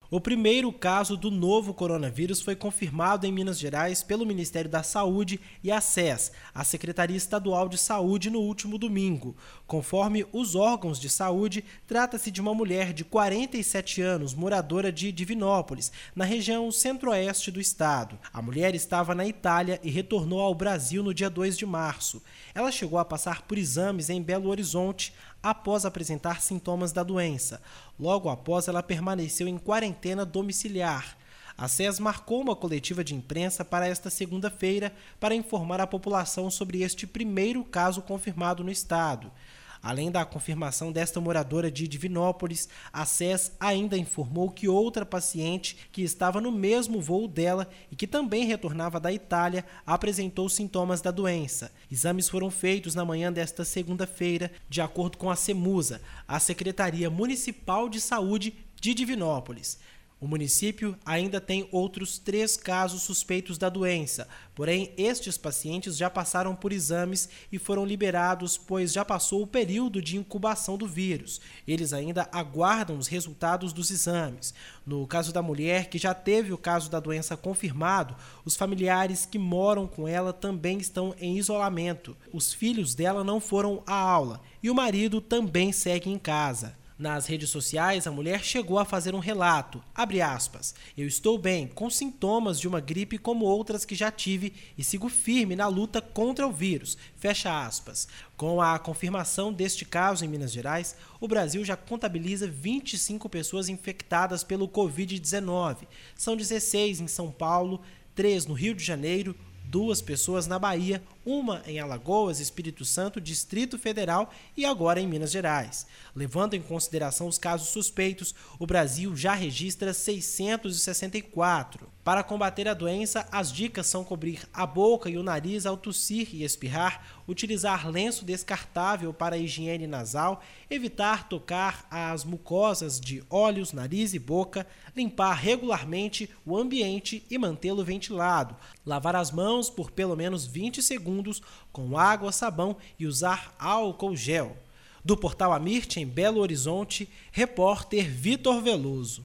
O primeiro caso do novo coronavírus foi confirmado em Minas Gerais pelo Ministério da Saúde e a SES, a Secretaria Estadual de Saúde, no último domingo. Conforme os órgãos de saúde, trata-se de uma mulher de 47 anos, moradora de Divinópolis, na região centro-oeste do estado. A mulher estava na Itália e retornou ao Brasil no dia 2 de março. Ela chegou a passar por exames em Belo Horizonte após apresentar sintomas da doença. Logo após, ela permaneceu em quarentena domiciliar. A SES marcou uma coletiva de imprensa para esta segunda-feira para informar a população sobre este primeiro caso confirmado no estado. Além da confirmação desta moradora de Divinópolis, a SES ainda informou que outra paciente que estava no mesmo voo dela e que também retornava da Itália apresentou sintomas da doença. Exames foram feitos na manhã desta segunda-feira, de acordo com a CEMUSA, a Secretaria Municipal de Saúde de Divinópolis. O município ainda tem outros 3 casos suspeitos da doença, porém estes pacientes já passaram por exames e foram liberados, pois já passou o período de incubação do vírus. Eles ainda aguardam os resultados dos exames. No caso da mulher, que já teve o caso da doença confirmado, os familiares que moram com ela também estão em isolamento. Os filhos dela não foram à aula e o marido também segue em casa. Nas redes sociais, a mulher chegou a fazer um relato, abre aspas, "Eu estou bem, com sintomas de uma gripe como outras que já tive e sigo firme na luta contra o vírus", fecha aspas. Com a confirmação deste caso em Minas Gerais, o Brasil já contabiliza 25 pessoas infectadas pelo Covid-19. São 16 em São Paulo, 3 no Rio de Janeiro, 2 pessoas na Bahia, 1 em Alagoas, Espírito Santo, Distrito Federal e agora em Minas Gerais. Levando em consideração os casos suspeitos, o Brasil já registra 664. Para combater a doença, as dicas são cobrir a boca e o nariz ao tossir e espirrar, utilizar lenço descartável para a higiene nasal, evitar tocar as mucosas de olhos, nariz e boca, limpar regularmente o ambiente e mantê-lo ventilado, lavar as mãos por pelo menos 20 segundos com água, sabão e usar álcool gel. Do Portal Amirte, em Belo Horizonte, repórter Vitor Veloso.